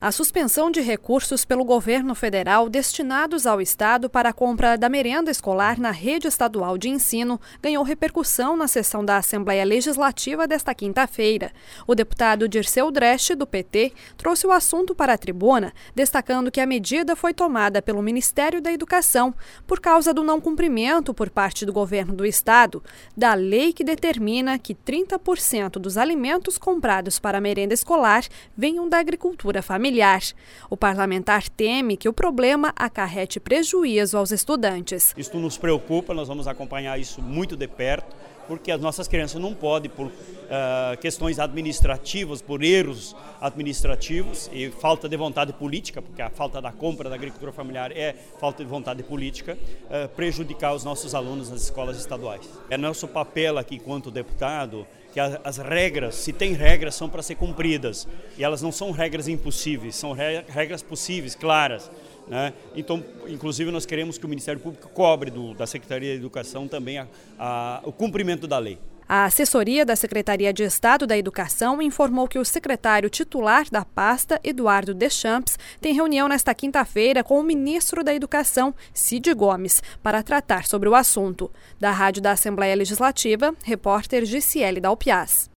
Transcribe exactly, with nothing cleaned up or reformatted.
A suspensão de recursos pelo governo federal destinados ao Estado para a compra da merenda escolar na rede estadual de ensino ganhou repercussão na sessão da Assembleia Legislativa desta quinta-feira. O deputado Dirceu Dresch, do P T, trouxe o assunto para a tribuna, destacando que a medida foi tomada pelo Ministério da Educação por causa do não cumprimento por parte do governo do Estado da lei que determina que trinta por cento dos alimentos comprados para a merenda escolar venham da agricultura familiar. O parlamentar teme que o problema acarrete prejuízo aos estudantes. Isso nos preocupa, nós vamos acompanhar isso muito de perto, porque as nossas crianças não podem, por uh, questões administrativas, por erros administrativos e falta de vontade política, porque a falta da compra da agricultura familiar é falta de vontade política, uh, prejudicar os nossos alunos nas escolas estaduais. É nosso papel aqui, enquanto deputado, que as regras, se tem regras, são para ser cumpridas. E elas não são regras impossíveis, são regras possíveis, claras. Né? Então, inclusive, nós queremos que o Ministério Público cobre do, da Secretaria de Educação também a, a, o cumprimento da lei. A assessoria da Secretaria de Estado da Educação informou que o secretário titular da pasta, Eduardo Deschamps, tem reunião nesta quinta-feira com o ministro da Educação, Cid Gomes, para tratar sobre o assunto. Da Rádio da Assembleia Legislativa, repórter Giciele Dalpiaz.